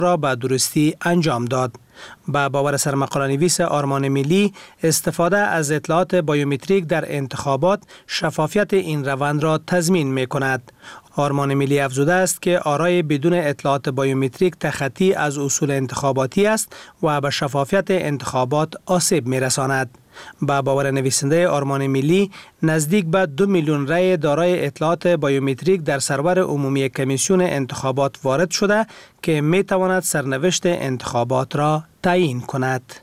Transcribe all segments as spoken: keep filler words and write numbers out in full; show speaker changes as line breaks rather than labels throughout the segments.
را به درستی انجام داد. با باور سرمقاله‌نویس آرمان ملی، استفاده از اطلاعات بایومتریک در انتخابات شفافیت این روند را تضمین می‌کند. آرمان ملی افزوده است که آرای بدون اطلاعات بایومتریک تخطی از اصول انتخاباتی است و به شفافیت انتخابات آسیب می‌رساند. با باور نویسنده آرمان ملی، نزدیک به دو میلیون رای دارای اطلاعات بایومتریک در سرور عمومی کمیسیون انتخابات وارد شده که می تواند سرنوشت انتخابات را تعیین کند.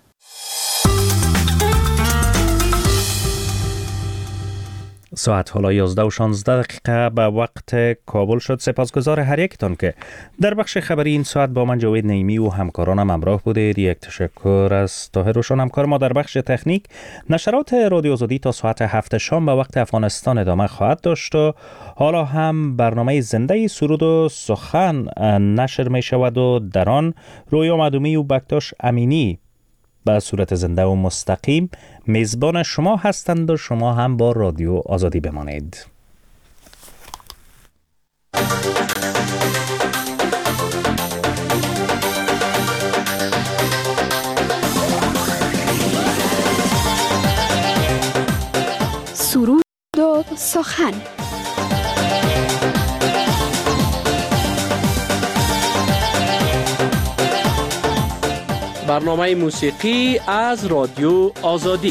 ساعت حالا یازده و شانزده دقیقه به وقت کابل شد. سپاسگزار هر یکتان که در بخش خبری این ساعت با من جاوید نعیمی و همکارانم همراه بودید. یک تشکر از طاهر روشن همکار ما در بخش تکنیک. نشرات رادیو آزادی تا ساعت هفت شام به وقت افغانستان ادامه خواهد داشت و حالا هم برنامه زنده سرود و سخن نشر می شود و در آن رویا مدومی و بکتاش امینی به صورت زنده و مستقیم میزبان شما هستند و شما هم با رادیو آزادی بمانید.
سرود و سخن.
برنامه موسیقی از رادیو آزادی.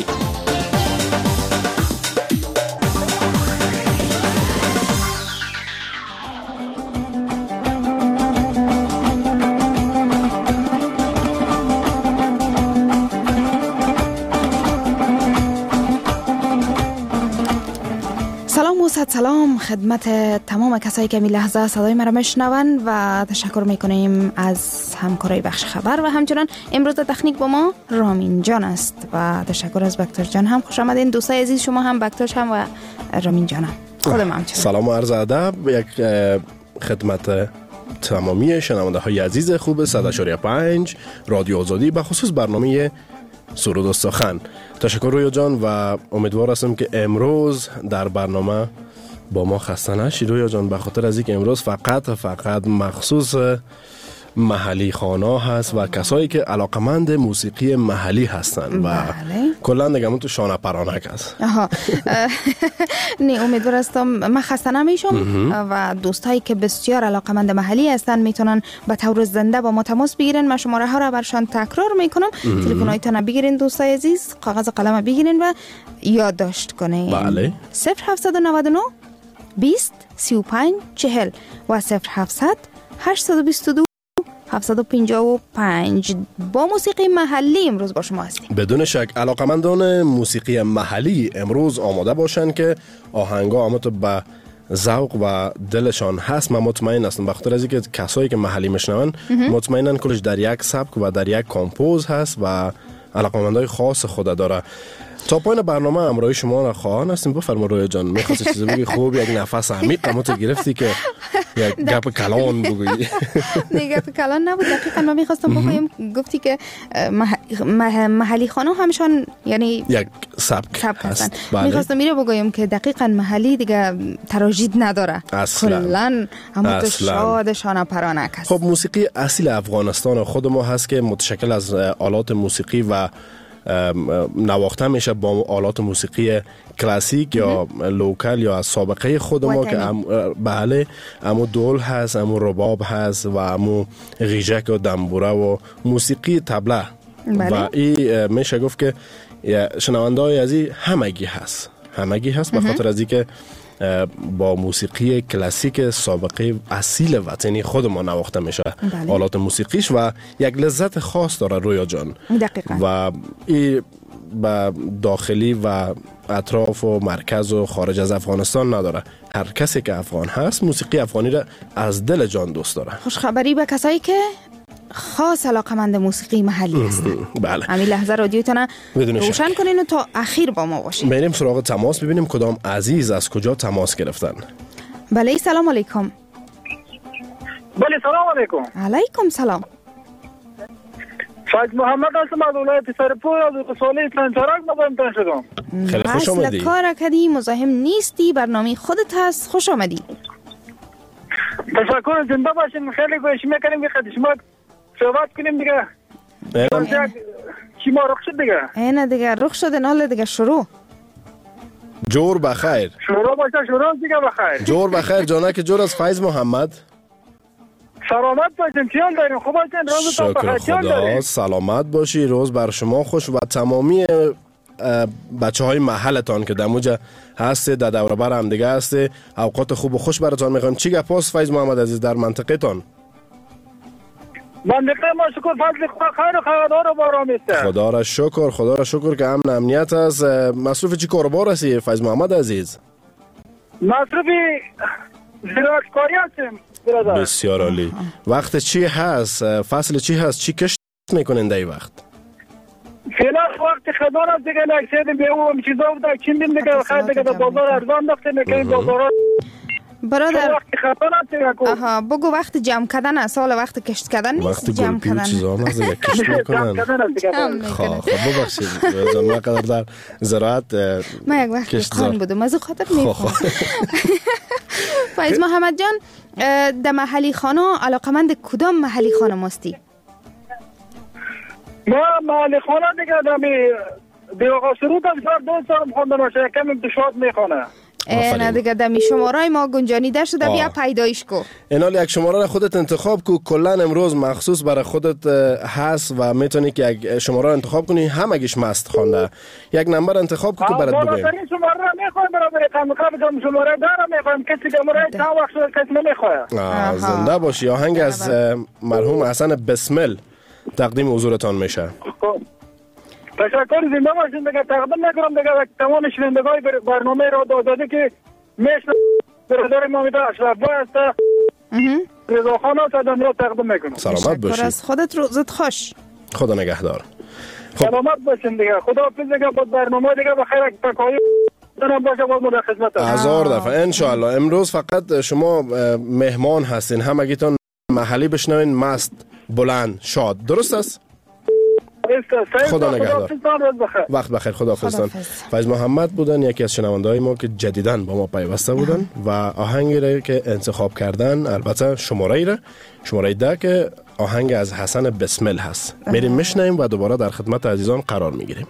سلام و صد سلام خدمت تمام کسایی که می لحظه صدای مرا میشنون و تشکر میکنیم از همکارای بخش خبر و همچنان امروز در تکنیک با ما رامین جان است و تشکر از بکتاش جان. هم خوش آمدین دوستای عزیز، شما هم بکتاش هم و رامین جان هم. خودم هم
سلام و عرض ادب یک خدمت تمامی شنونده های عزیز خوب صد و پنج رادیو آزادی، به خصوص برنامه سرود و سخن. تشکر رویا جان و امیدوار هستم که امروز در برنامه با ما خسته نشی رویا جان، به خاطر از اینکه امروز فقط فقط مخصوص محلی خانه هست و کسایی که علاقمند موسیقی محلی هستن و کلا نگم تو شانه پرانک هست.
آها نه امیدوار هستم من خسته نمیشم و دوستایی که بسیار علاقمند محلی هستن میتونن به طور زنده با ما تماس بگیرن. من شماره ها را برشان تکرار میکنم. تلفن هایتون بگیرین دوستای عزیز، کاغذ و قلم بگیرین و یادداشت کنین.
بله.
صفر هفت نه نه بیست سی و پنج چهل و صفر هفتصد هشتصد و بیست و دو هفتصد و پنجاه و پنج. با موسیقی محلی امروز با شما هستیم.
بدون شک علاقمندان موسیقی محلی امروز آماده باشن که آهنگا آمده به ذوق و دلشان هست. من مطمئن هستم بخاطر از اینکه کسایی که محلی میشنون مطمئنن کلش در یک سبک و در یک کامپوز هست و علاقمندای خاص خود داره. تا پایان برنامه همراهی شما را خواهان هستیم. بفرما رویا جان، می‌خواستی چیزی بگی؟ خوب یک نفس عمیق اما تو گرفتی که یک گپ کلان بگویی.
نه گپ کلان نبود، دقیقاً من می‌خواستم بگم گفتی که محلی خانه همشان یعنی
یک سبک هست.
می‌خواستم میره بگم که دقیقاً محلی دیگه تراژید نداره، کلاً همون تو شاد شانه پرانک هست.
خب موسیقی اصیل افغانستان خود ما هست که متشکل از آلات موسیقی و نواخته میشه با آلات موسیقی کلاسیک یا لوکال یا از سابقه خود ما که ام بله امو دول هست، امو رباب هست و امو غیژک و دنبوره و موسیقی طبله. بله. و این میشه گفت که شنونده های ازی همگی هست همگی هست به خاطر از اینکه با موسیقی کلاسیک سابقه اصیل وطنی خود ما نواخته میشه. بله. آلات موسیقیش و یک لذت خاص داره رویا جان.
دقیقاً.
و این با داخلی و اطراف و مرکز و خارج از افغانستان نداره. هر کسی که افغان هست موسیقی افغانی را از دل جان دوست داره.
خوشخبری به کسایی که خاص علاقمند موسیقی محلی هستن.
بله.
همین لحظه رادیوتون روشن کنین و تا اخیر با ما باشین.
بریم سراغ تماس ببینیم کدام عزیز از کجا تماس گرفتن.
بله سلام علیکم.
بله سلام علیکم.
علیکم سلام.
فاج محمد هستم از ولایت سرپور از رساله تنچارک مزاحمتان شدم.
خیلی خوش آمدی.
کار کردی، مزاحم نیستی، برنامه خودت هست، خوش آمدی.
تشکر، زنده باشین. خیلی خوش می‌کنیم که شما صحبت کنیم دیگه. چی ما رخ شد دیگه؟
اینه دیگه رخ شد، نال دیگه شروع.
جور بخیر.
شروع باشه، شروع دیگه بخیر.
جور بخیر جانک جور از فیض محمد.
سلامت باشین، چیان دارین؟ خوب باشین، روزتون بخیر.
شکر خدا، سلامت باشی، روز بر شما خوش و تمامی بچه های محلتان که دموجه هسته در دور بر هم دیگه هسته، اوقات خوب و خوش براتان میخوایم. چی گپاست فیض محمد عزیز در منطقه تان؟
منطقه ما شکر فضل خدا خیر و خیردار و باران است.
خدا را شکر، خدا را شکر که امن امنیت است. مصروف چی کاروبار هستی فیض محمد عزیز؟
مصروف زراعتکاری هستیم برادر.
بسیار عالی. وقت چی هست؟ فصل چی هست؟ چی کشت میکنین در این وقت؟
فعلا وقت خزان است دیگه، نکسید به اون چیزا بوده چین دیم دیگه خیر دیگه در بازار ارزان نفته میکنیم بازارات.
برادر
وقت خزان است دیگه.
آها بگو وقت جمع کردن است، حالا وقت کشت کردن نیست.
وقت
جمع
گلپی و
کردن
چیزا هم هست دیگه کشت میکنن. خواه خواه ببخشید ما قدر در زراعت
ما یک وقت دهقان بودم از خاطر میفهم. فیض محمد جان در محلی خانه علاقمند کدام محلی خانه ماستی؟
ما محلی خانه دیگه دمی دیوغا سرود از بار دو سال خونده باشه کم امتشاد میخونه.
نه دیگه دمی شماره ما گنجانیده شده، بیا پیدایش کو.
اینال یک شماره را خودت انتخاب کو، کلا امروز مخصوص برای خودت هست و میتونی که یک شماره انتخاب کنی، همگیش مست خوانده. یک نمبر انتخاب کو که برات بگویم.
بالاترین شماره را میخوایم برای رقم قبل شماره دارم میخوایم، کسی که مرای تا وقت شده کسی نمیخواه.
زنده باشی. آهنگ از مرحوم حسن بسمل تقدیم حضورتان میشه.
تشکر، زنده باشین دیگه. تقدیم میکنم دیگه تمام شنوندگان برنامه را داداده که میشن برادر ما میده اشرف بای است رضا خان است دم را تقدیم میکنم.
سلامت باشی.
از خودت روزت خوش.
خدا نگهدار.
سلامت باشین دیگه. خدا حافظ دیگه. با برنامه دیگه بخیر تکایی دارم باشه با مدت خدمت.
هزار دفعه ان شاء الله. امروز فقط شما مهمان هستین، همگیتون محلی بشنوین، مست بلند شاد. درست است؟ خدا نگهدار. وقت بخیر. خدا حافظتان. فیض محمد بودن یکی از شنونده های ما که جدیداً با ما پیوسته بودن و آهنگی را که انتخاب کردن، البته شماره ای را شماره ده که آهنگ از حسن بسمل هست. میریم میشنیم و دوباره در خدمت عزیزان قرار میگیریم.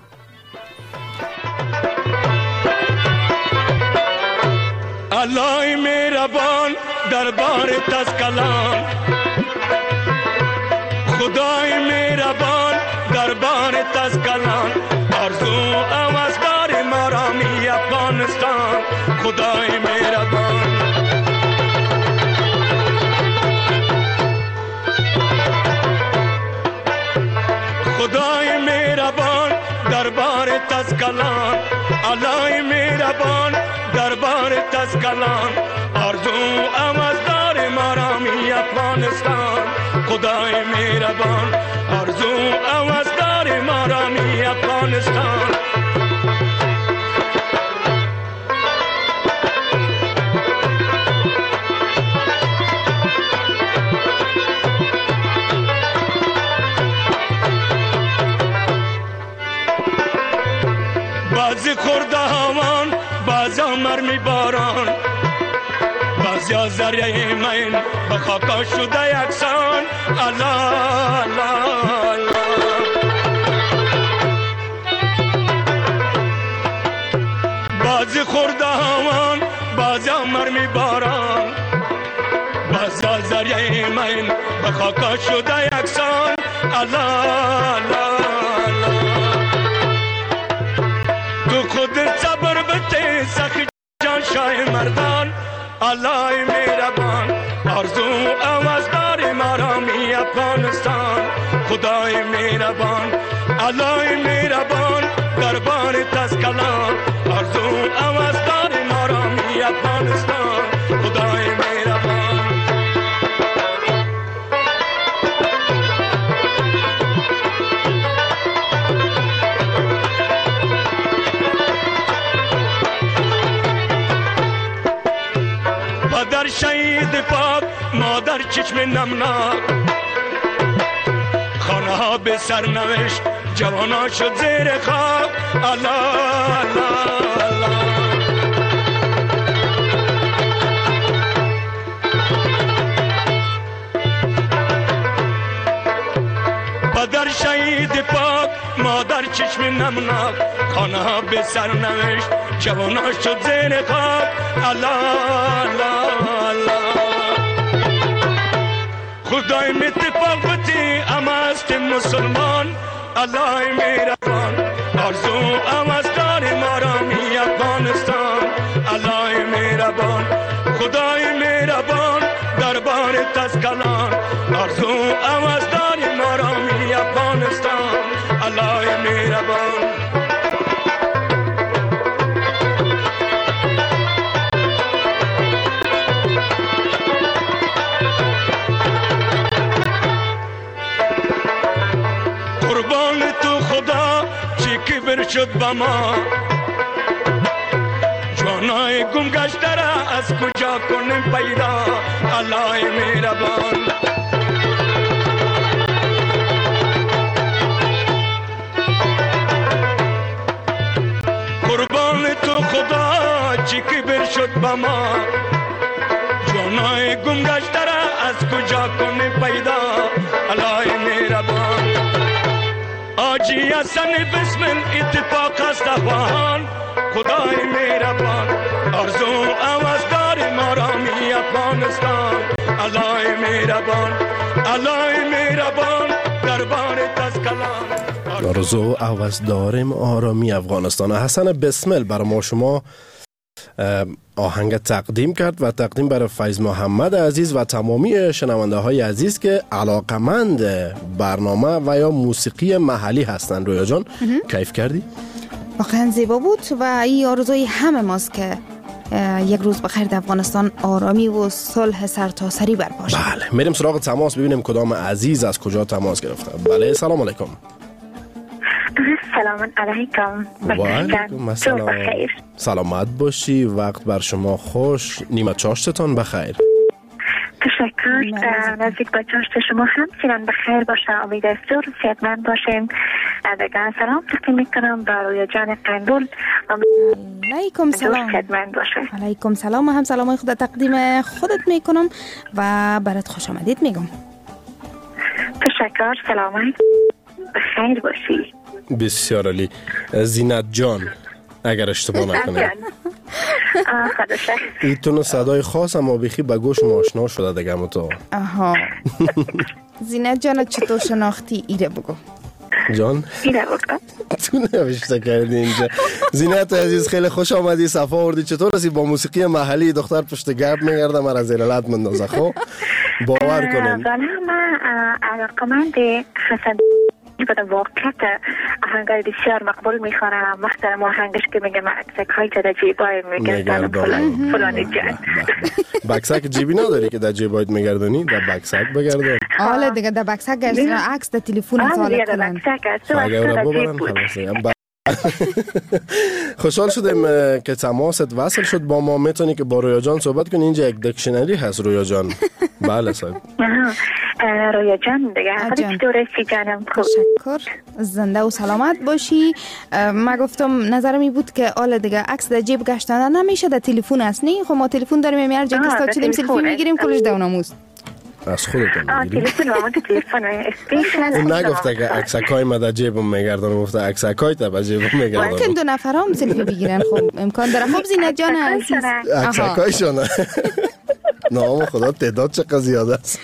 الله مهربان دربار تسکلان، خدای مهربان دربار تسکلان، آرزو آوازدار مرامی افغانستان، خدای مهربان. خدای مهربان دربار تسکلان، الله مهربان دربار تسکلان، آرزو آوازدار مرامی افغانستان، خدای مهربان آرزو آوازدار مرامی افغانستان. بعضی خورده همان بعضی مرمی باران، بعضی ذریعه من به خاکا شده یکسان. الله الله الله. بعضی خورده همان بعضی مرمی باران، بعضی ذریعه من به خاکا شده یکسان. الله الله الله. تو خود صبر بده سخی جان شای مردان، الله مهربان آرزو آوازدار مرامی افغانستان، خدای مهربان الله مهربان دربار تسکلان، آرزو آوازدار مرامی افغانستان، خدای مهربان. پدر شهید پاک، مادر چشم نمناک، خانه ها به سرنوشت، جوانا شد زیر خاک. الله الله الله. پدر شهید پاک مادر چشم نمناک خانه ها به سر نوشت جوان ها شد زیر خاک الله الله الله خدای متفاوتی اما است مسلمان الله مهربان آرزو ام از داریم آرامی افغانستان الله مهربان خدای مهربان دربار تسکلان آرزو ام از داریم آرامی افغانستان الله مهربان شد با ما جوانای گم گشته را از کجا کنیم پیدا الله مهربان قربان تو خدا چی کبر شد با ما جوانای گم گشته را از کجا کنیم پیدا الله مهربان آجی حسن بسمل اتفاق است افغان خدای مهربان آرزو آواز داریم آرامی افغانستان الله مهربان الله مهربان دربار تسکلان
آرزو آواز داریم آرامی افغانستان. حسن بسمل برای ما شما آهنگ تقدیم کرد و تقدیم برای فیض محمد عزیز و تمامی شنونده های عزیز که علاقمند برنامه و یا موسیقی محلی هستند. رویا جان کیف کردی؟
واقعا زیبا بود و این آرزوی همه ماست که یک روز بخیر در افغانستان آرامی و صلح سرتاسری برپا شود.
بله میریم سراغ تماس ببینیم کدام عزیز از کجا تماس گرفته. بله سلام علیکم.
سلام علیکم.
و علیکم السلام. سلامت باشی، وقت بر شما خوش، نیمه چاشتتان بخیر.
تشکر. نزدیک به چاشت شما همچنان بخیر باشه، امید است زور صحتمند باشیم. دیگر سلام تقدیم میکنم به رویا جان قندول.
علیکم سلام.
صحتمند باشه.
علیکم سلام. هم سلامای خود تقدیم خودت میکنم و برات خوش آمدید میگم.
تشکر. سلامت بخیر باشی.
بسیار عالی. زینت جان اگر اشتباه نکنه ایتون صدای خاص اما بخی به گوش آشنا شده دیگه تو.
آها. زینت جان چطور شناختی ایره بگو
جان؟
ایره بگو
تو نوشته کردی اینجا. زینت عزیز خیلی خوش آمدی، صفا آوردی. چطور هستی؟ با موسیقی محلی دختر پشت گپ میگرده مرا زیر لط مندازه. خب باور کنین
بله من علاقمند حسن بودم، واقعیت آهنگای بسیار مقبول میخوانم. وقتی ما آهنگش که میگه من عکسک های در جیبای میگردم فلان فلانی جان.
بکسک جیبی نداری که در جیبایت میگردانی؟ در بکسک بگردن.
حالا دیگه در بکسک گشتن عکس در تلفن حواله کنن.
اگه را ببرن خلاص. خوشحال شدیم که تماست وصل شد با ما. میتونی که با رویا جان صحبت کنی؟ اینجا یک دکشنری هست رویا جان. بله صاحب.
رویا جان دیگه خودت چطور هستی جانم؟
تشکر. زنده و سلامت باشی. ما گفتم نظرم این بود که آل دیگه عکس در جیب گشتن نمیشه، در تلفن است. نه خب ما تلفن داریم، هر جا که استاد شدیم سلفی میگیریم کلش دونموز.
از خودتون میگیریم.
تلفن ما تو تلفن اسپیشال.
اون نگفته که عکسکای ما در جیبم میگردن، گفته عکسکای تا در جیبم میگردن.
ممکن دو نفر هم سلفی بگیرن. خب امکان داره. خب زینت جان عزیز
عکسکایشون نام خدا تعداد چقدر زیاده است.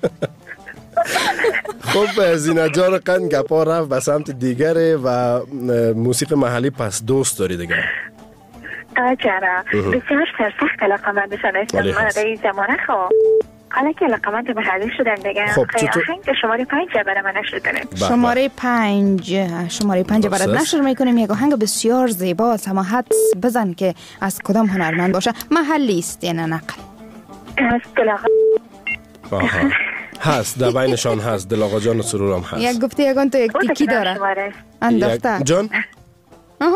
خب زینت جان قند گپا رفت به سمت دیگره و موسیقی محلی پس دوست داری دیگه؟
آجارا بسیار سرسخت علاقمند بشن است. من در این زمانه خب حالا که علاقمند محلی شدن دیگه.
خب
آهنگ شماره پنج برای من نشر کنیم.
شماره پنج شماره پنج برات نشر میکنیم. یک آهنگ بسیار زیبا. سماحت بزن که از کدام هنرمند باشه. محلی است یا نقل؟
از دلاغا.
آها هست در بینشان هست. دلاغا جان و سرور هم هست.
یک گفته یکان تو یک تیکی داره انداخته
جان.
آها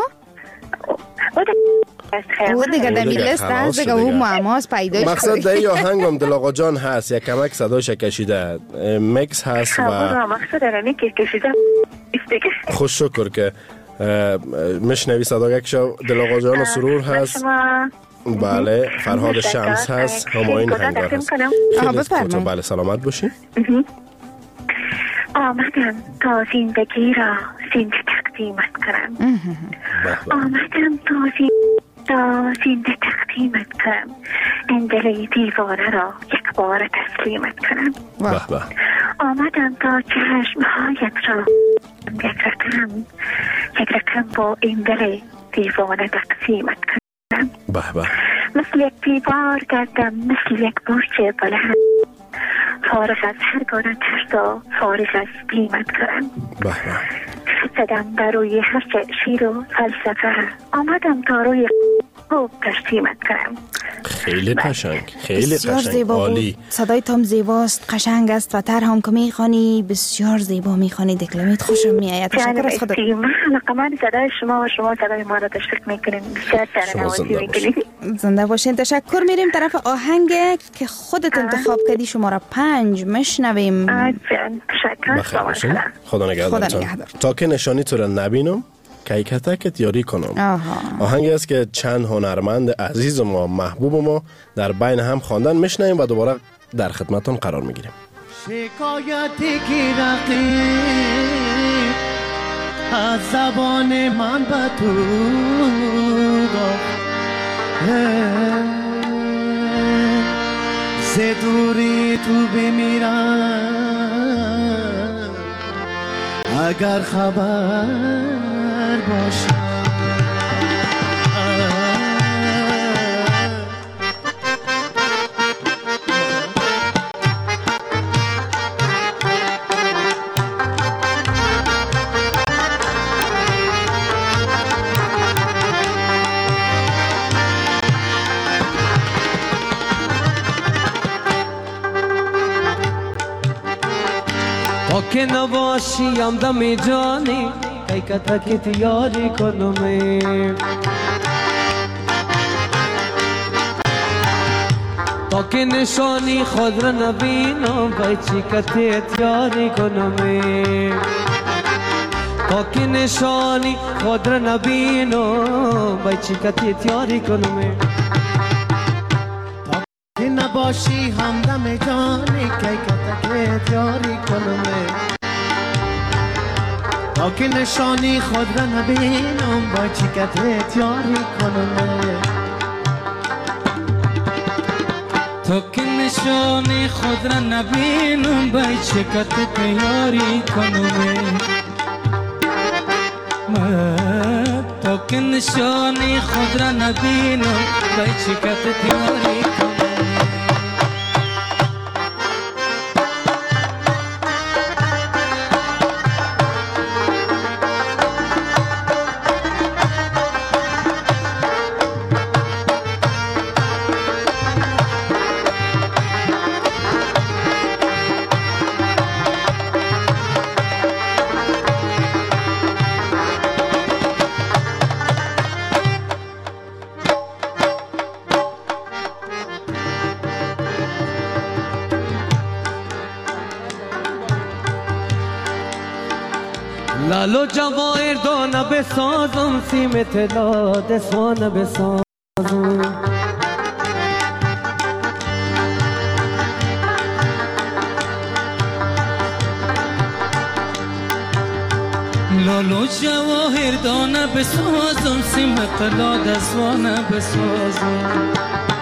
او دیگه در میلست هست دیگه. او معماز پیداش کنی.
مقصد در این آهنگ هم دلاغا جان هست. یک کمک صداش کشیده مکس هست و
مقصد در که کشیده
خوش شکر که مشنوی صدا یکشو. دلاغا جان و سرور هست. بله فرهاد شمس هست. هماین هنگار هست. خیلی بله سلامت باشی.
آمدم تا زندگی را زنده تقدیمت کنم. آمدم تا تا زنده تقدیمت کنم. این دل دیوانه را یک بار تسلیمت کنم. آمدم تا چشمهایت را یک رقم یک رقم با این دل دیوانه تقسیمت کنم. مثل یک دیوار گردم، مثل یک برج بلند، فارغ از هر گونه ترسا، فارغ از بیمت کنم. زدم بر روی هر شیر و فلسفه، آمدم تا روی خوب تشتیمت کنم.
خیلی قشنگ، خیلی قشنگ، عالی.
صدای تام زیباست، قشنگ است و تر هم که میخوانی بسیار زیبا میخوانی. دکلمت خوشم میآید. تشکر از خودت.
من علاقه‌مند صدای شما و شما صدای ما را تشویق میکنین. بسیار سرنوازی میکنین.
زنده باشین. تشکر. میریم طرف آهنگ که خودت انتخاب کردی، شماره پنج میشنویم.
تشکر.
خدا نگهدارتان. تا که نشانی تو را نبینم کی کتکت یاری کنم. آهنگی است که چند هنرمند عزیز ما، محبوب ما در بین هم خواندن. میشنویم و دوباره در خدمتتون قرار میگیریم.
شکایتی که رقیب از زبان من به تو ز دوری تو بمیرم اگر خبر باشم. تا که نباشیم دم جانی ای کتکت یاری کنم. تا که نشانی خود را نبینم بای چی کتت یاری کنم. تا که نشانی خود را نبینم بای چی کتت یاری کنم. تا که نباشی همدم جانی کی کتکت یاری کنم. تا که نشانی خود را نبینم با چیکتت یاری کنم.
تا که نشانی خود را نبینم با چیکتت یاری کنم. تا که نشانی خود را نبینم با چیکتت یاری کنم.
لالو جواهر دانه بسازم، سیم طلا دسوانه بسازم.
لالو جواهر دانه بسازم، سیم طلا دسوانه بسازم.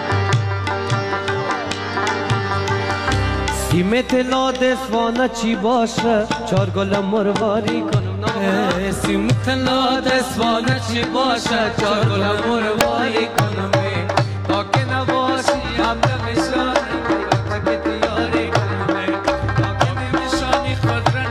سیم طلا دسوانه چی باشه چار گل مرواری کنم.
سیم طلا دسوانه چی باشه چار گل مرواری کنم. تا که نباشی همدم نشانی کتکت یاری کنم. تا که نشانی خود را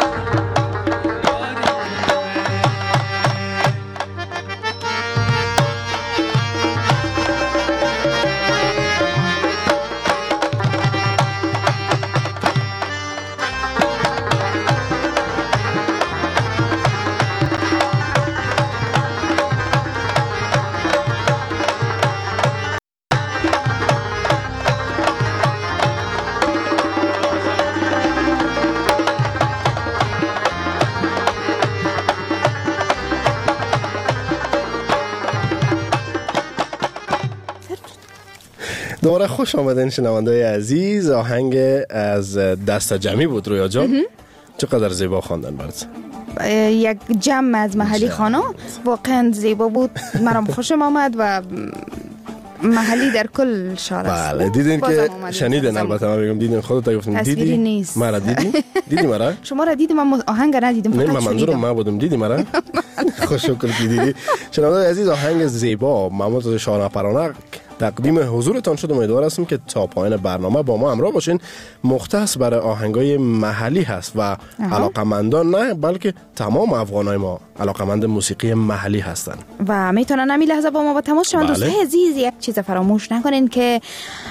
دوباره خوش آمدین شنونده‌های عزیز. آهنگ از دست جمعی بود رویا جان. چقدر زیبا خواندن برات.
یک جمع از محلی خانا واقعا زیبا بود. مرام خوشم آمد و محلی در کل شهر است.
بله دیدین که شنیدن، البته من بگم دیدین، خودت گفتم دیدی؟
تصویری نیست.
مرا دیدی؟ دیدی مرا؟
شما را دیدم، من آهنگ ندیدم، فقط
نه
شنیدم.
من منظورم من بودم، دیدی مرا؟ خوش شکر که دیدی. شنوندگان عزیز، آهنگ زیبا محمود شاهنامه‌پرانه تقدیم حضورتان شد. امیدوار هستم که تا پایان برنامه با ما همراه باشین. مختص برای آهنگای محلی هست و علاقمندان نه بلکه تمام افغانای ما علاقمند موسیقی محلی هستن
و میتونن همین لحظه با ما با تماس شوند. دوستان عزیز، یک چیز فراموش نکنین که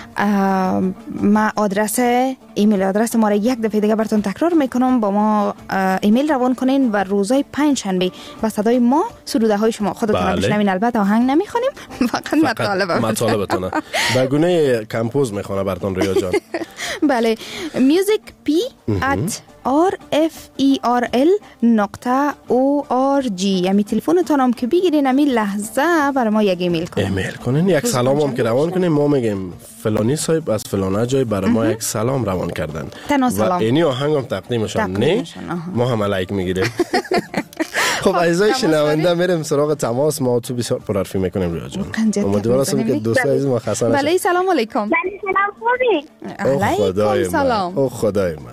ما آدرس ایمیل آدرس ما را یک دفعه دیگه براتون تکرار میکنم. با ما ایمیل روان کنین و روزهای پنج شنبه با صدای ما سروده های شما خودتون بشنوین. البته آهنگ نمیخونیم، فقط مطالب
مطالبتونه به گونه کمپوز میخونه براتون ریا جان.
بله، میوزیک پی ات آر اف ای آر ال نقطه او آر جی. یعنی تلفنتون هم که بگیرین همین لحظه برای ما یک ایمیل کنین.
ایمیل کنین، یک سلام هم که روان کنین. ما میگیم فلانی صاحب از فلانه جای برای ما یک سلام روان کردن
و
اینی آهنگ هم تقدیمشان نه ما هم لایک میگیریم. خب عزیزای شنونده میریم سراغ تماس. ما تو بسیار پرحرفی میکنیم ریا جان. امیدوارم هستم که دوستای عزیز ما خسته نشن.
بله سلام علیکم.
بله سلام خوبی؟
علیکم سلام.
او خدای من.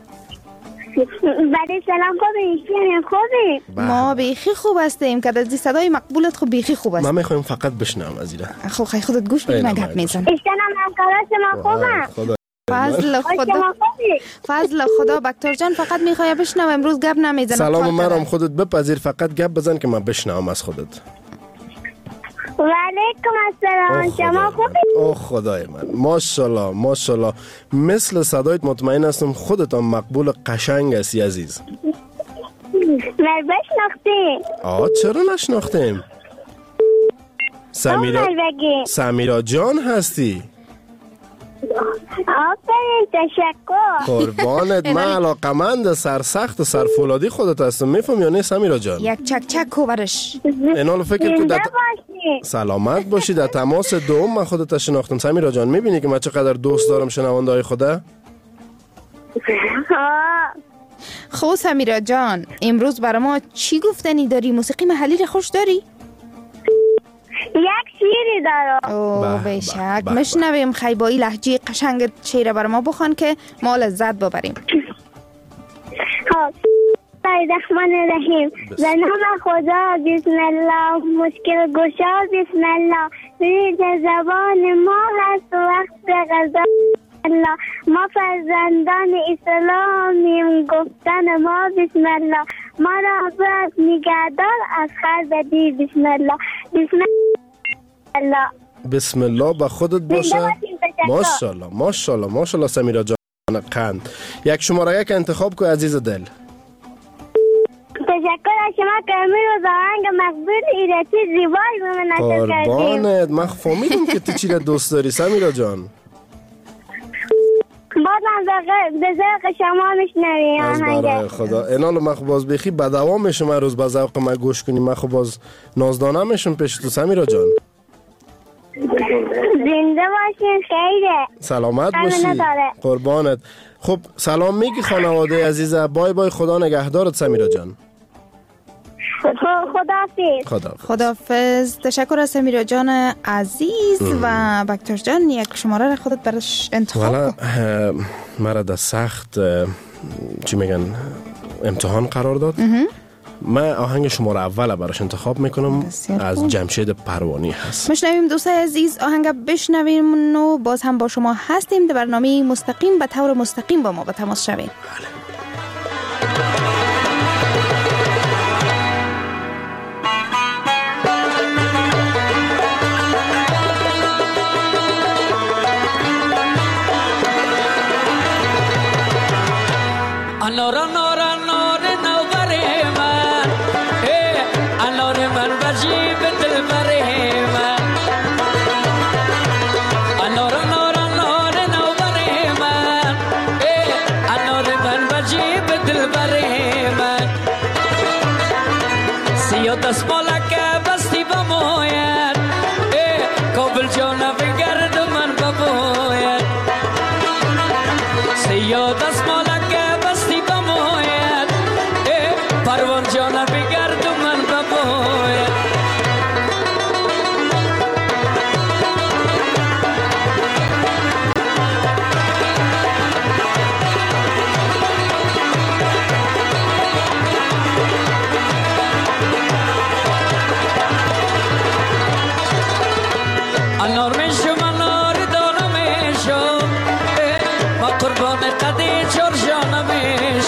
بله سلام خوبی؟ شما خوبی؟
ما بیخی خوب هستیم که از صدای مقبولت خب بیخی خوب است.
ما میخوایم فقط بشنوم از اینا.
خب خیلی خودت گوش بدید من گپ میزنم.
اشتنم همکارا شما خوبم.
فضل خدا فضل خدا بکتر جان فقط میخوای بشنوم، امروز گپ نمیزنم.
سلام مرام خودت بپذیر، فقط گپ بزن که من بشنوم از خودت.
و علیکم السلام. شما خوبی؟
اوه خدای من، ماشاءالله ماشاءالله، مثل صدایت مطمئن هستم خودت هم مقبول قشنگ هستی عزیز.
من بشناختی؟
آه چرا نشناختیم؟ سمیرا سمیرا جان هستی؟
آفرین تشکر.
قربانت، من علاقمند سرسخت و سرفولادی خودت هستم، میفهم یا نه سمیرا جان؟
یک چک چک کو برش.
اینالو فکر که در سلامت باشی. در تماس دوم من خودت شناختم سمیرا جان. میبینی که من چقدر دوست دارم شنونده های خوده.
خب سمیرا جان، امروز برای ما چی گفتنی داری؟ موسیقی محلی رو خوش داری؟
یک شیری دارم.
اوه بشک مشنویم. خیبایی لهجه قشنگ شیره برای ما بخوان که ما لذت ببریم.
خب الرحمن الرحیم. به نام خدا بسم الله. مشکل گشا بسم الله. برید زبان ما هست وقت غذا الله. ما فرزندان اسلامیم گفتن ما بسم الله. ما را باید نگهدار از خر بدی بسم الله. بسم الله.
بسم الله به خودت باشه. ماشاءالله ماشاءالله ماشاءالله سمیرا جان قند. یک شماره یک انتخاب کو عزیز دل.
تشکر از شما که امروز آهنگ مقبول ایرتی زیبایی به من نشر کردیم.
قربانت، من فهمیدم که تو چی را دوست داری سمیرا جان.
بازم به ذوق شما میشنویم
از برای خدا. اینالو من خب باز بخی به دوام میشم روز به ذوق من گوش کنی. من خب باز نازدانه میشم پیش تو سمیرا جان.
زنده باشین خیره.
سلامت باشی قربانت. خب سلام میگی خانواده عزیز. بای بای، خدا نگهدارت سمیرا جان.
خداحافظ.
خداحافظ.
خداحافظ. تشکر از سمیرا جان عزیز. و بکتر جان یک شماره را خودت برش انتخاب کن.
مرا در سخت چی میگن امتحان قرار داد. من آهنگ شماره اول براش انتخاب میکنم. از جمشید پروانی هست.
مشنویم دوستای عزیز، آهنگ بشنویم و باز هم با شما هستیم. در برنامه مستقیم به طور مستقیم با ما به تماس شویم.
بله.
Anora nora nora nobare man, hey, anora man baji betel bare man. Anora nora nora nobare man, hey, anora man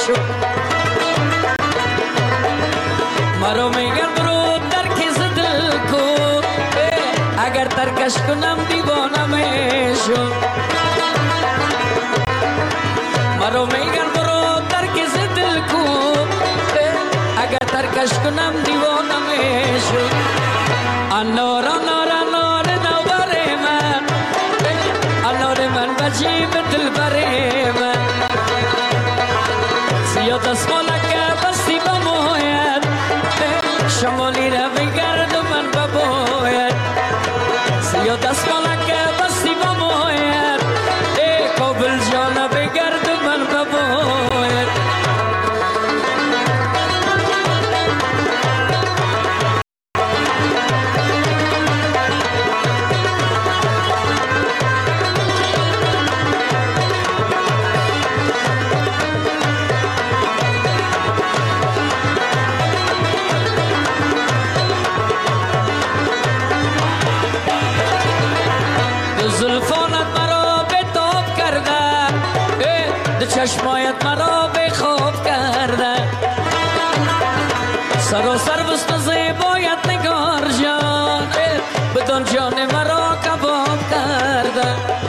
شد مرا میگن برو ترکیز دل کو اگر ترکش کنم دیوانه میشد مرا میگن برو ترکیز دل کو اگر ترکش کنم دیوانه میشد انار انار انار نوبر من انار من بجیب دل بر من زیاد از مالک بستی بماید شمالی را بگرد و من بباید زیاد از مالک بستی بماید ای کابل جانا بگرد و من بباید چشمایت مرا به خواب کرده سر و سر بست زیبایت نگار جان بدان جان مرا کباب کرده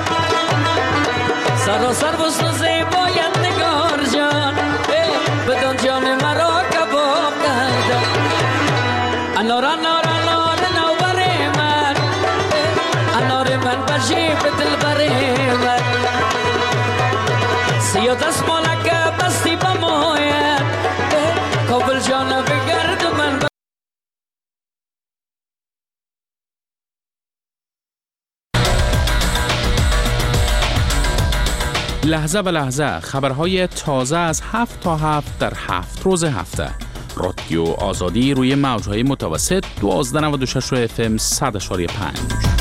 سر و سر بست زیبایت نگار جان بدان جان مرا کباب کرده انار انار انار نوبر من انار من بجیب دل بر من سیاد از مالک بستی بماید کابل جانا بگرد و من
لحظه به لحظه خبرهای تازه از هفت تا هفت در هفت روز هفته رادیو آزادی روی موجهای متوسط دوازده نود و شش اف ام صد اشاری پنج.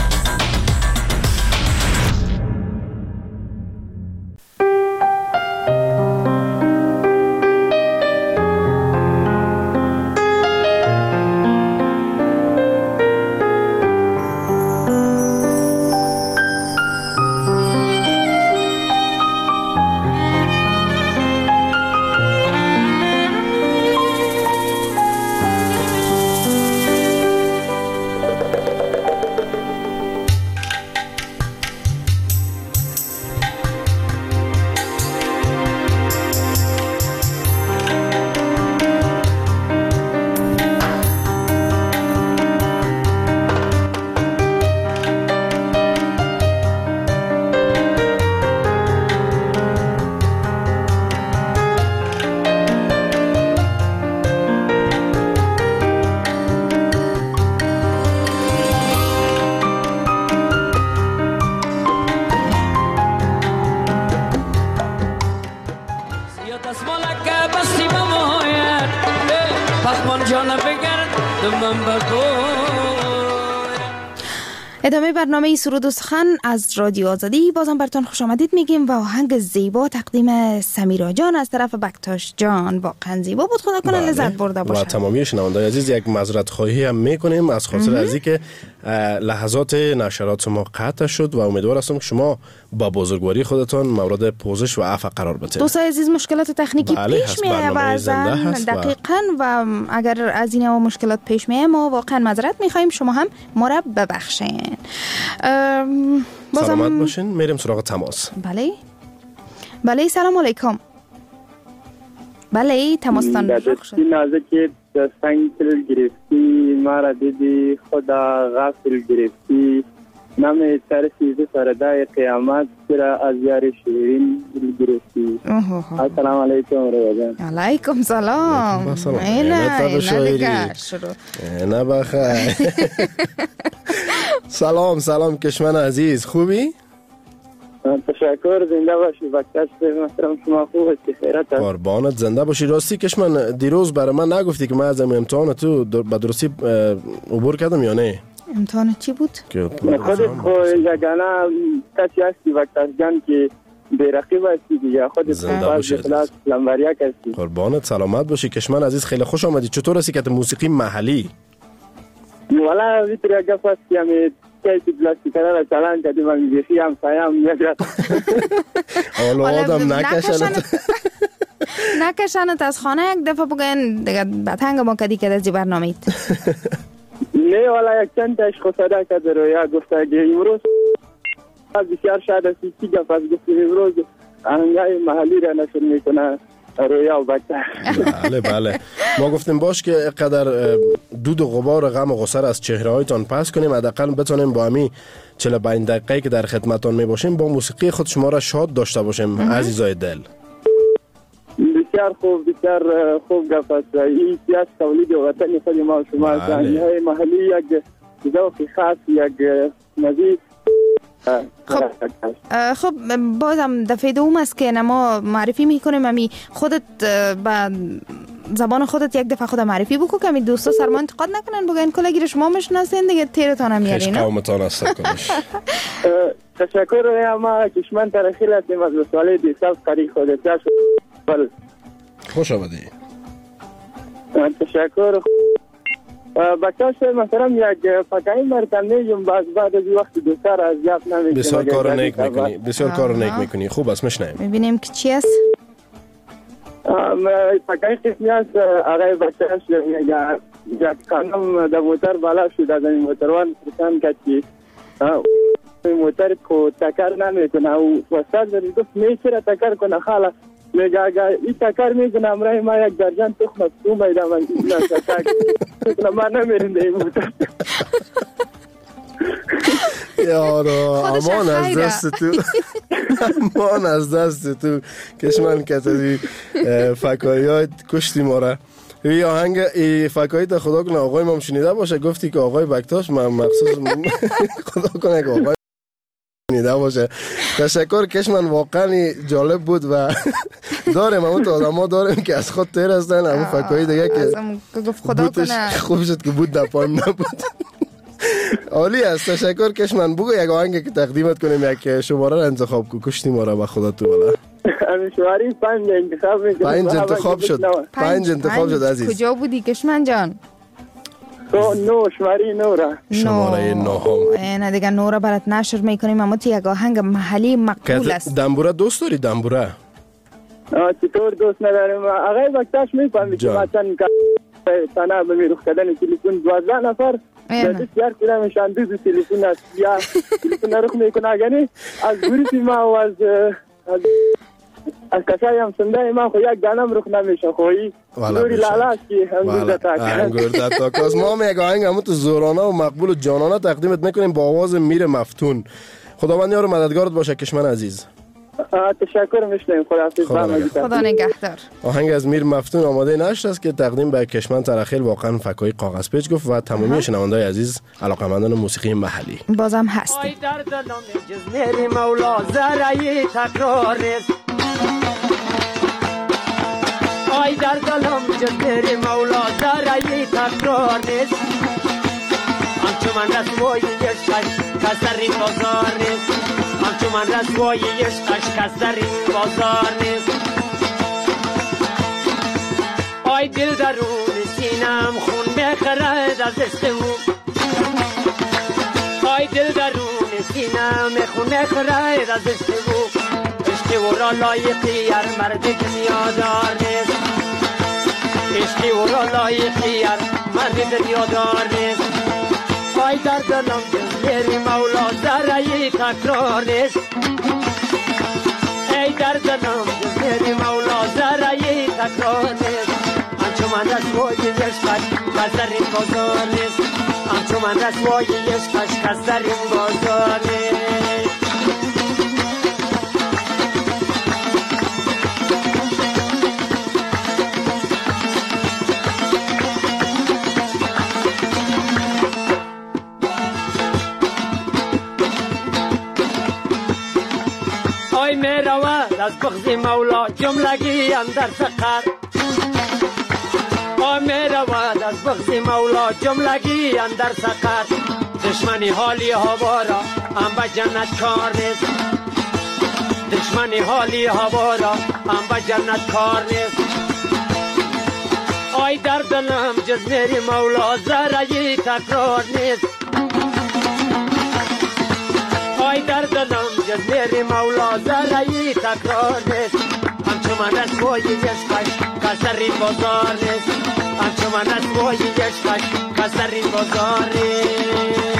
ادامه برنامه سرود و سخن از رادیو آزادی. بازم براتون خوش آمدید میگیم و آهنگ زیبا تقدیم سمیرا جان از طرف بکتاش جان واقعا زیبا بود، خدا کنه لذت برده باشه.
و تمامی شنوندگان عزیز یک معذرت خواهی هم میکنیم از خاطر از اینکه لحظات نشرات ما قطع شد و امیدوار هستم که شما با بزرگواری خودتان مورد پوزش و عفو قرار بدید.
دوستان عزیز مشکلات تکنیکی پیش میاد بعضن دقیقاً و اگر از این مشکلات پیش میاد ما واقعا معذرت میخوایم، شما هم ما را ببخشین.
سلامت باشین. میریم سراغ تماس.
بله بله سلام علیکم. بله تماستان رخ شد.
نازکی دستان کل گرفتی مرا دیدی خدا غافل گرفتی نام ترسیز فردای قیامت سرا از یار شیرین گرفتی. السلام علیکم روزان.
علیکم سلام.
اینا اینا شروع اینا بخیر. سلام سلام کشمن عزیز، خوبی؟
تشکر، زنده باشی. بکتاش محترم شما خوب هستی؟ خیرت هست؟
قربانت، زنده باشی. راستی کشمن دیروز برای من نگفتی که من از امتحان تو به درستی عبور کردم یا نه؟
امتحان چی بود؟
خودت خود یگانه کسی هستی بکتاش جان که بیرقیب هستی دیگه، خودت
زنده باشی.
خلاص لنبریک هستی.
قربانت، سلامت باشی کشمن عزیز. خیلی خوش آمدی. چطور هستی که موسیقی محلی؟
والا ویتر گپ است که می کیت پلاستیک را چالان کردیم و می‌بینیم هم سایه هم میاد.
حالا آدم نکشن
نکشنت از خانه یک دفعه بگن دیگه بتنگ ما کدی که از برنامه
نه والا یک چند تاش خساده کرده رو یا گفته اگه امروز بسیار شاید از سی گفت از گفتیم امروز آهنگای محلی را نشر میکنه رویا و بکتر.
بله بله ما گفتیم باش که قدر دود و غبار غم و غصه از چهره هایتان پس کنیم حداقل بتونیم با همی چهل و پنج دقیقه که در خدمتتان می باشیم با موسیقی خود شما را شاد داشته باشیم عزیزای دل.
بسیار خوب بسیار خوب گفت است. این سیاست تولید وطن خود ما شما آهنگای محلی یک ذوق خاص یک نظیف.
خب خب بازم دفعه دوم است که ما معرفی میکنیم. امی خودت با زبان خودت یک دفعه خود معرفی بکو که امی دوستا سرما انتقاد نکنن بگن کلگیر شما مشناسین دیگه تیرتان هم یارین.
خیش قومتان است کنش.
تشکر ما کشمن ترخیل هستیم از سوالی دیساف قری خودت هست.
خوش آمدی.
تشکر. بچه‌ها مثلا یک فکایی مرتبه یم باز بعد از وقت دوستار از یاد نمیکنه.
بسیار کار نیک میکنی. بسیار کار نیک میکنی. خوب است میشنیم.
میبینیم که چی است؟
فکایی قسمی است آقای بچه‌اش میگه یک خانم در موتر بالا شد از این موتروان پرسان کرد که موتر کو تکر نمیکنه و واسه در گفت میشه تکر کنه خاله میگه اگر این تکر میکنه امرای ما یک درجن تخم تو میدم من تکر ما نمیریم این موتر.
یارو امان از دست تو امان از دست تو کشمن کتدی فکایی های کشتی ما را. این آهنگ ای فکایی تا خدا کنه آقای ما شنیده باشه گفتی که آقای بکتاش من مخصوص خدا کنه که آقای شنیده باشه. تشکر کشمن واقعا جالب بود و داریم همون تا آدم ها داریم که از خود تیر هستن همون فکایی دیگه که بودش خوب شد که بود در پایم نبود. عالی است. تشکر کشمن. بگو یک آهنگ که تقدیمت کنیم یک شماره را انتخاب کن. کشتی ما را به خدا تو بلا
شماره پنج انتخاب میکنم.
پنج انتخاب شد. پنج انتخاب شد عزیز.
کجا بودی کشمن جان؟
نو شماره نو را
شماره نو هم
نه دیگه نو را برات نشر میکنیم اما تو یک آهنگ محلی مقبول است.
دنبوره دوست داری دنبوره؟
چطور دوست نداریم آقای بکتاش میفهمی که مثلا تنها به میروخ کردن تلفن دوازده نفر جدید یار کنم شان دو تلفن است یا تلفن رخ میکنه یعنی از گوریتی ما و از از کسایی هم سنده ما خو یک دانم رخ نمیشه خویی نوری لالا که انگور دتا
انگور دتا کاز ما هم یک آهنگ همون تو زورانه و مقبول و جانانه تقدیمت میکنیم با آواز میر مفتون. خداوند یار و مددگارت باشه کشمن عزیز.
تشکر میشنیم. خداحافظ.
خدا نگهدار.
آهنگ از میر مفتون آماده نشد است که تقدیم به کشمن ترخیل واقعا فکای کاغذ پیچ گفت و تمامی شنوندای عزیز علاقه‌مندان موسیقی محلی
بازم هستیم.
آی در دلم جزمیر مولا زرعی تکرار نیست. آی در دلم جزمیر مولا زرعی تکرار نیست. همچو من رسوای عشقش کس در این بازار نیست. همچو من رسوای عشقش کس در این بازار نیست. آی دل درون سینم خون بخرد از عشق او. آی دل درون سینم خون بخرد از عشق او. عشق او را لایقی هر مرد دنیادار نیست. عشق او را لایقی هر مرد دنیادار نیست. آی در دلم جزیر مولا ذره تکرار نیست. ای در دلم جزیر مولا ذره تکرار نیست. همچو من رسوای عشقش کس در این بازار نیست. همچو من رسوای عشقش کس در این بازار نیست. آی می رود از بغض مولا جملگی اندر سقر. آی می رود از بغض مولا جملگی اندر سقر. دشمنی حالی هوا را هم به جنت کار نیست. دشمنی حالی هوا را هم به جنت کار نیست. آی در دلم جز میری مولا ذره تکرار نیست. آی در دلم جز میری مولا ذره تکرار نیست. همچو انچومن است وای عشقش کس در این بازار نیست انچومن است وای عشقش کس در این بازار نیست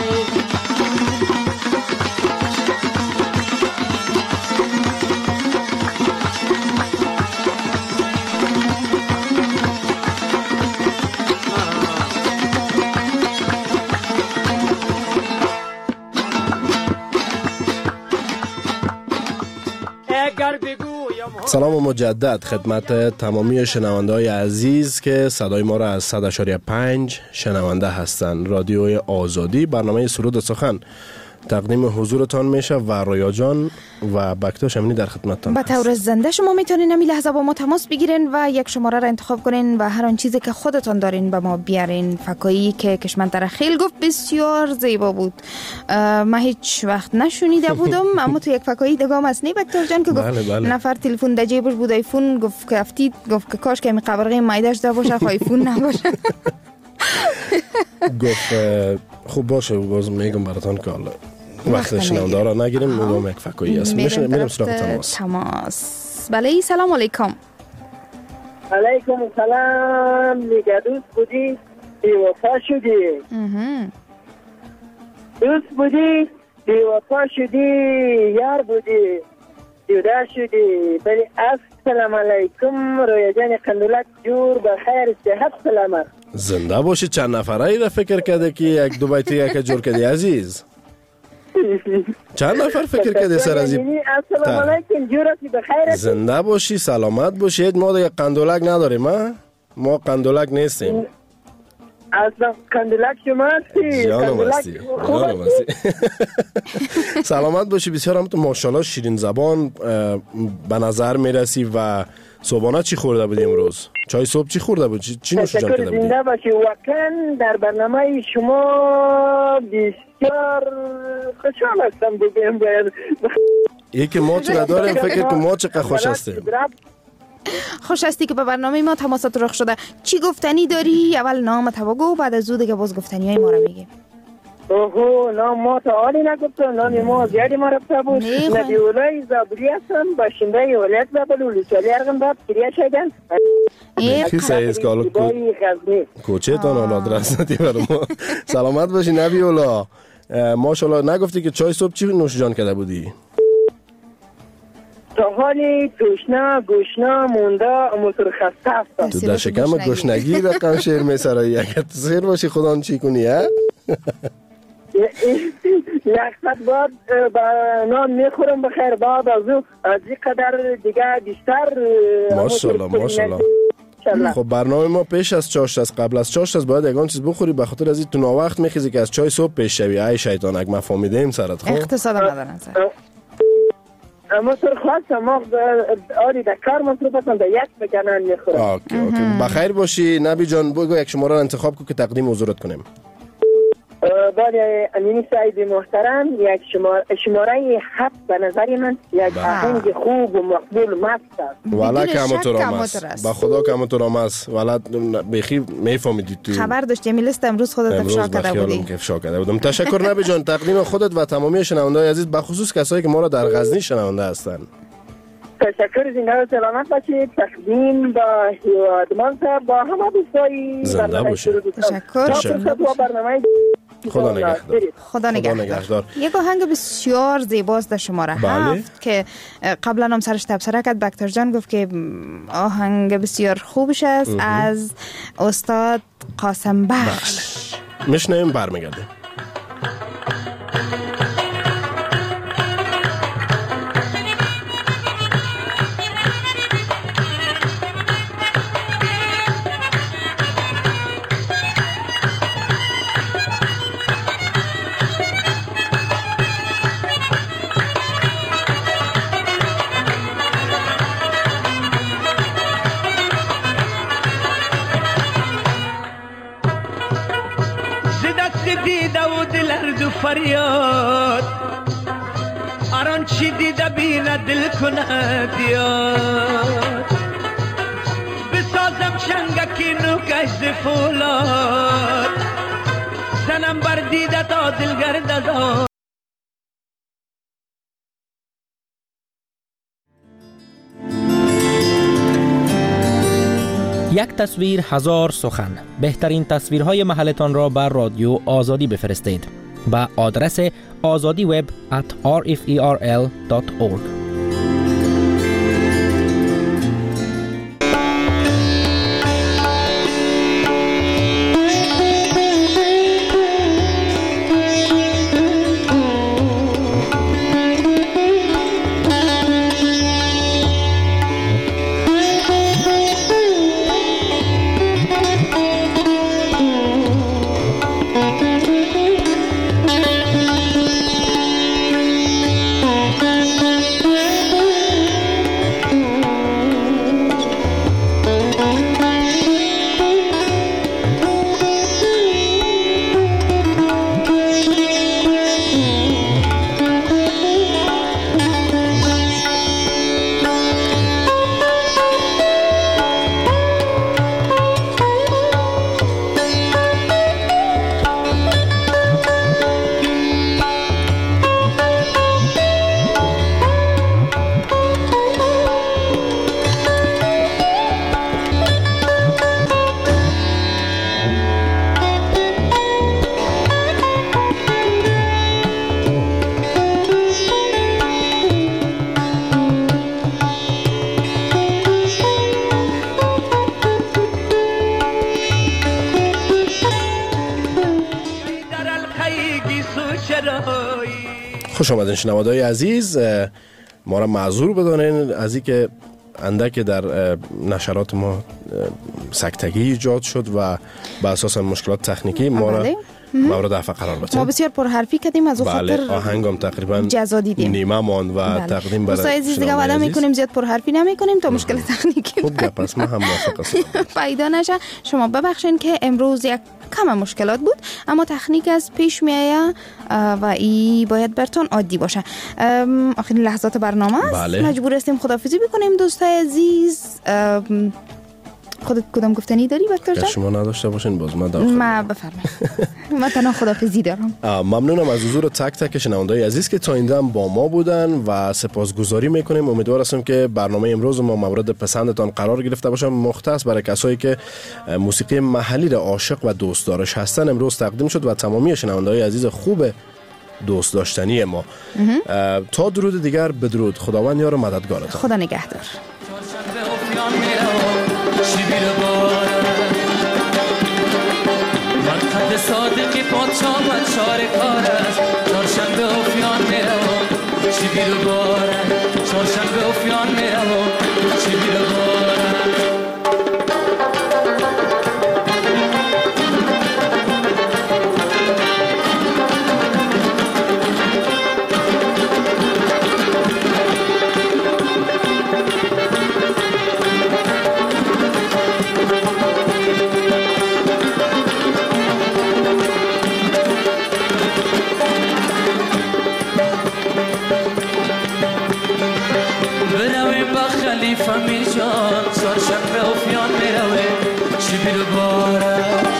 سلام مجدد خدمت تمامی شنونده های عزیز که صدای ما را از صد و پنج شنونده هستند. رادیوی آزادی، برنامه سرود و سخن تقدیم حضورتان میشه و رویا جان و بکتاش امینی در خدمتتان
به طور زنده شما میتونین همین لحظه با ما تماس بگیرین و یک شماره را انتخاب کنین و هر آن چیزی که خودتان دارین به ما بیارین. فکایی که کشمنطره خیل گفت بسیار زیبا بود. ما هیچ وقت نشونیده بودم اما تو یک فکایی دگام است نی بکتاش جان که گفت بله بله. نفر تلفن در جیبش بود آیفون گفت که افتید گفت که کاش که می قبرقه مایدش دا باشه آیفون نباشه.
گفت خوب باشه باز میگم براتون که وقت شنونده را نگیریم میگم یک فکایی است. میرم سراغ تماس.
تماس. بله سلام علیکم.
علیکم سلام. میگه دوست بودی بی‌وفا شدی. دوست بودی بی‌وفا شدی یار بودی جدا شدی. بلی السلام علیکم رویا جان قندولک جور بخیر صحت سلامت.
زنده باشی. چند نفره ای را فکر کرده که یک دو بیتی یک جور کردی عزیز؟ چند نفر فکر کرده سر از این؟
السلام علیکم جورتی بخیر.
زنده باشی سلامت باشی. ما دیگه قندولک نداریم ها؟ ما قندولک نیستیم.
اصلا قندولک شما هستی.
جانم هستی جانم هستی. سلامت باشی. بسیار هم تو ماشاءالله شیرین زبان به نظر میرسی. و صبحانه چی خورده بودی امروز؟ چای صبح چی خورده بود؟ چی, چی نوش جان کرده بودی؟
زنده باشی. واقعا در برنامه شما بسیار خوشحال هستم بگم. باید
یکی ما چه نداریم فکر که ما چقدر خوش هستیم.
خوش هستی که به برنامه ما تماسات رخ شده. چی گفتنی داری؟ اول نامت بگو بعد از او دیگه باز گفتنی های ما رو میگی.
اوه نام ما تا حالی نگفتن. نام ما زیادی ما رفته بود. نبی اولای زابری هستم باشنده ولایت زابلولی سالی ارغم باب کریه شدن.
کی سایز کالو کوچه تان اولاد رسنتی برای ما. سلامت باشی نبی اولا. ماشاءالله نگفتی که چای صبح چی نوش جان کرده بودی؟
تا حالی توشنا گوشنا مونده موتور خسته هستم.
تو در شکم گوشنگی رقم شیر میسرایی. اگر تو سیر باشی خدا چی کنی ها؟
یک ساعت بعد با نان میخورم بخیر. بعد از او از این قدر دیگه بیشتر
ماشاءالله ماشاءالله. خب برنامه ما پیش از چاشت است. قبل از چاشت است باید یگان چیز بخوری. به خاطر از این تو ناوقت میخیزی که از چای صبح پیش شوی. ای شیطان اگه ما فهمیدیم سرت. خب
اقتصاد ندارن سر
اما سر خواستم ما آری در کار مصروف هستم در یک بکنن میخورم.
اوکی اوکی بخیر باشی نبی جان. بگو یک شماره انتخاب کن که تقدیم حضورت کنیم.
بله امینی سعید محترم یک شماره شماره هفت به نظر من یک آهنگ خوب و مقبول مست است.
والا کامتور است. با خدا کامتور است. والا بخی میفهمیدی تو
خبر داشتی امی لیست امروز خودت افشا کرده بودی.
امروز افشا کرده بودم. تشکر نبی جان. تقدیم خودت و تمامی شنونده‌های عزیز به خصوص کسایی که ما را در غزنی شنونده هستند.
تشکر زنده و سلامت باشید. تقدیم با هیوادمان صاحب با همه دوستایی
زنده باشید.
تشکر.
تشکر.
خدا نگهدار.
خدا نگهدار. یک آهنگ بسیار زیباست در شماره هفت که قبلا هم سرش تبصره کرد. بکتر جان گفت که آهنگ بسیار خوبش است از استاد قاسم بخش.
میشنویم برمیگرده.
فریاد آران چی دیده بینه دل کنه بیاد بسازم چنگکی نوکش فولاد زنم بر دیده تا دل گرد داد.
یک تصویر هزار سخن. بهترین تصویرهای محلتان را بر رادیو آزادی بفرستید با آدرس آزادی وب ات آر اف ای آر ال دات اورگ.
خوش آمدین شنونده‌های عزیز. ما را معذور بدانین از اینکه اندک در نشرات ما سکتگی ایجاد شد و به اساس مشکلات تکنیکی ما را مورد عفو قرار بدیم.
ما بسیار پرحرفی کردیم از اون
بله،
خاطر
آهنگم تقریبا
جزا دیدیم،
نیمه ماند و
بله.
تقدیم برای
دوستای عزیز دیگه وعده میکنیم زیاد پرحرفی نمیکنیم تا مشکل تکنیکی
خوب گپ است، من هم موافق هستم
پیدا نشه. شما ببخشید که امروز یک کم مشکلات بود، اما تکنیک از پیش میآید و ای باید برتون عادی باشه. آخرین لحظات برنامه است.
بله.
مجبور هستیم خداحافظی بکنیم دوستای عزیز. خودت کدام گفتنی داری دکتر جان؟
شما نداشته باشین باز من داخل.
ما بفرمایید. من تنها خداحافظی دارم.
ممنونم از حضور تک تک شنونده‌های عزیز که تا اینجا با ما بودن و سپاسگزاری میکنیم. امیدوار هستم که برنامه امروز ما مورد پسندتان قرار گرفته باشه، مختص برای کسایی که موسیقی محلی را عاشق و دوست دارش هستن امروز تقدیم شد و تمامی شنونده‌های عزیز خوب دوست داشتنی ما. تا درود دیگر بدرود. خداوند یار و مددگارتان.
خدا نگهدار.
شبیر باره مرکز صادقی پادشاه و چاره کار است. چهارشنبه افیان میروم شبیر باره، چهارشنبه افیان میروم شبیر باره. فهمی جان چهارشنبه افیان میروه شبیر باره،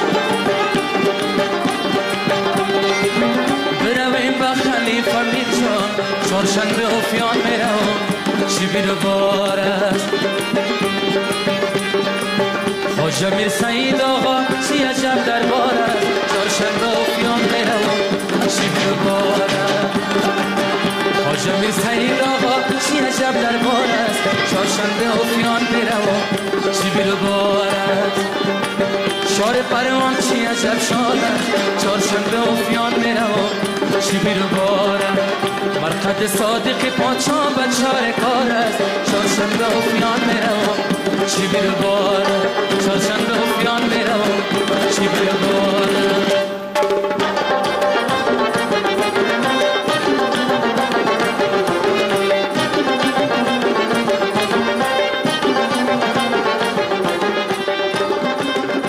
برویم با خلیفه می جان چهارشنبه افیان میروه شبیر باره. خواجه میر سعید آقا چی عجب درباره، چهارشنبه افیان میروه شبیر باره. خواجه میر سعید آقا چی عجب درباره است، چهارشنبه افیان میروم شبیر باره. شار پروان چی عجب شاد است، چهارشنبه افیان میروم شبیر باره. مرقد صادق پادشاه و چاره کار است، چهارشنبه افیان میروم شبیر باره. چهارشنبه